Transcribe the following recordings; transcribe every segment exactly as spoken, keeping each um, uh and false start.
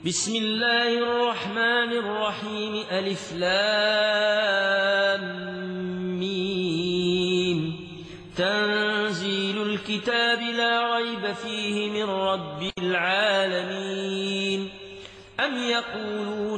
بسم الله الرحمن الرحيم ألف لام ميم تنزيل الكتاب لا ريب فيه من رب العالمين أم يقولون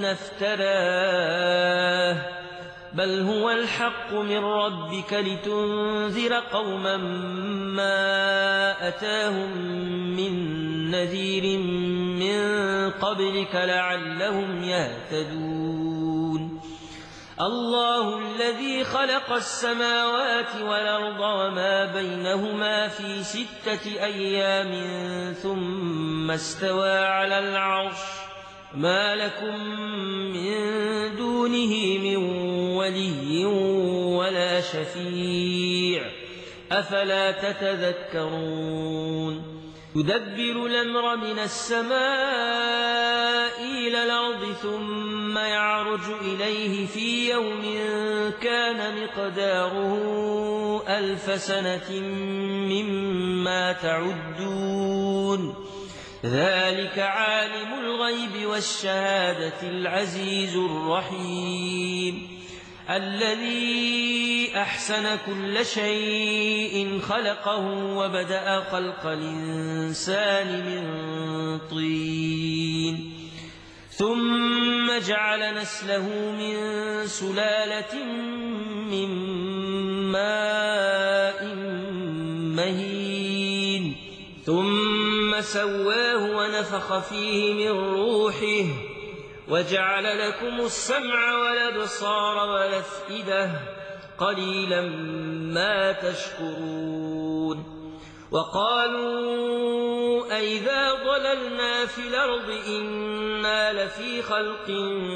افتراه بل هو الحق من ربك لتنذر قوما ما أتاهم من نذير من قبلك لعلهم يهتدون الله الذي خلق السماوات والأرض وما بينهما في ستة أيام ثم استوى على العرش ما لكم من دونه من ولي ولا شفيع أفلا تتذكرون يدبر الأمر من السماء إلى الأرض ثم يعرج إليه في يوم كان مقداره ألف سنة مما تعدون ذلك عالم الغيب والشهادة العزيز الرحيم الذي أحسن كل شيء خلقه وبدأ خلق الإنسان من طين ثم جعل نسله من سلالة من ماء مهين ثم سواه ونفخ فيه من روحه وجعل لكم السمع والأبصار والأفئدة قليلا ما تشكرون وقالوا أئذا ضللنا في الأرض إنا لفي خلق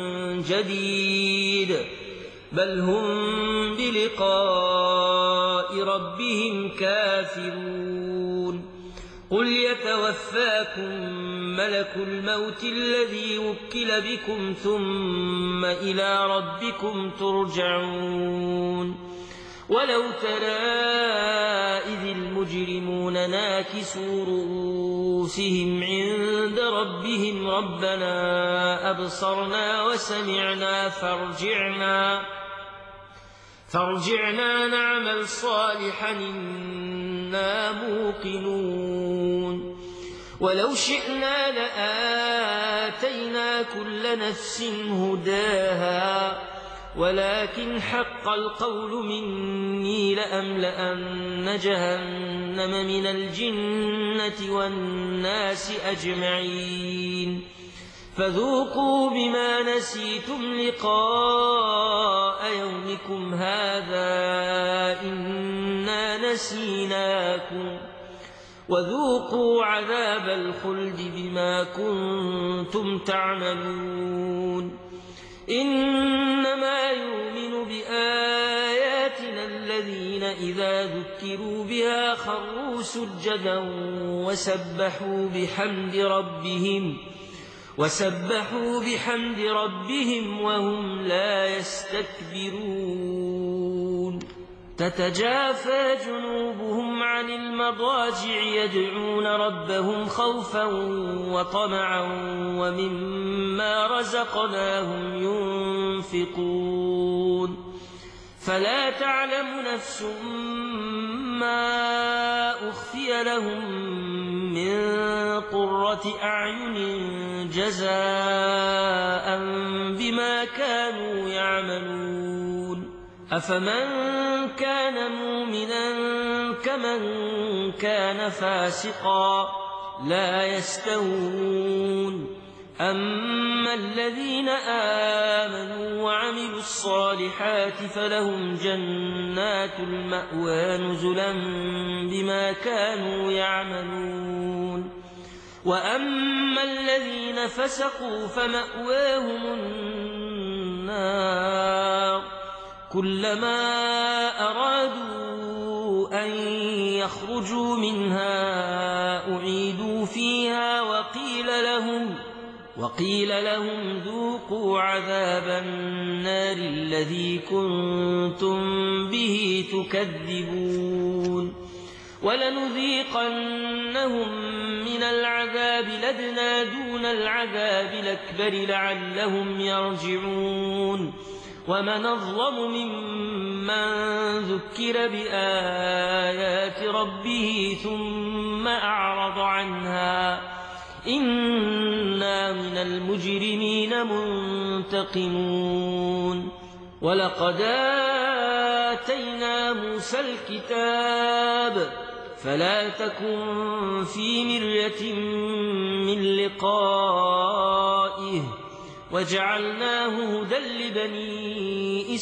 جديد بل هم بلقاء ربهم كافرون قل يتوفاكم ملك الموت الذي وكل بكم ثم إلى ربكم ترجعون ولو ترى إذ المجرمون ناكسوا رؤوسهم عند ربهم ربنا أبصرنا وسمعنا فارجعنا فارجعنا نعمل صالحا إنا موقنون ولو شئنا لآتينا كل نفس هداها ولكن حق القول مني لأملأن جهنم من الجنة والناس أجمعين فذوقوا بما نسيتم لقاء يومكم هذا إنا نسيناكم وذوقوا عذاب الخلد بما كنتم تعملون إنما يؤمن بآياتنا الذين إذا ذكروا بها خروا سجدا وسبحوا بحمد ربهم وسبحوا بحمد ربهم وهم لا يستكبرون تتجافى جنوبهم عن المضاجع يدعون ربهم خوفا وطمعا ومما رزقناهم ينفقون فلا تعلم نفس ما أخفي لهم من قرة أعين جزاء بما كانوا يعملون أفمن كان مؤمنا كمن كان فاسقا لا يستوون أما الذين آمنوا وعملوا الصالحات فلهم جنات المأوى نزلا بما كانوا يعملون وأما الذين فسقوا فمأواهم النار كلما أرادوا أن يخرجوا منها أعيدوا فيها وقيل لهم وقيل لهم ذوقوا عذاب النار الذي كنتم به تكذبون ولنذيقنهم من العذاب الأدنى دون العذاب الأكبر لعلهم يرجعون ومن أظلم ممن ذكر بآيات ربه ثم أعرض عنها إنا من المجرمين منتقمون ولقد آتينا موسى الكتاب فلا تكن في مرية من لقائه وجعلناه هدى لبني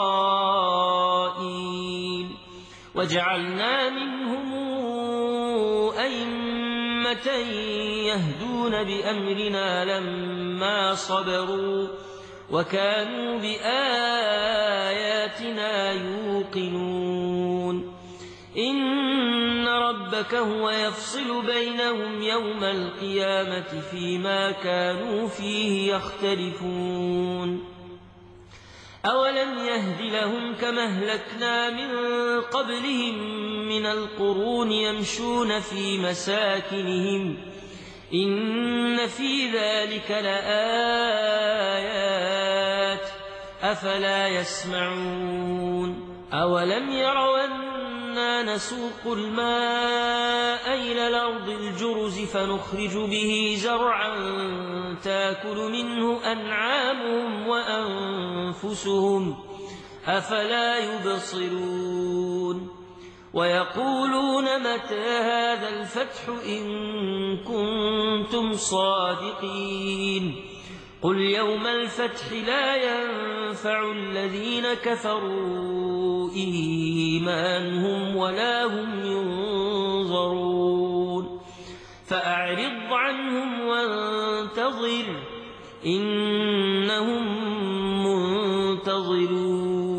إسرائيل وجعلنا منهم أئمة يهدون بأمرنا لما صبروا وكانوا بآياتنا يوقنون إن ربك هو يفصل بينهم يوم القيامة فيما كانوا فيه يختلفون أولم يهد لهم كما أهلكنا من قبلهم من القرون يمشون في مساكنهم إن في ذلك لآيات أفلا يسمعون أولم يروا أنا نسوق الماء إلى الأرض الجرز فنخرج به زرعا تاكل منه أنعامهم وأنفسهم أفلا يبصرون ويقولون متى هذا الفتح إن كنتم صادقين قل يوم الفتح لا ينفع الذين كفروا إيمانهم ولا هم ينظرون فأعرض عنهم وانتظر إنهم منتظرون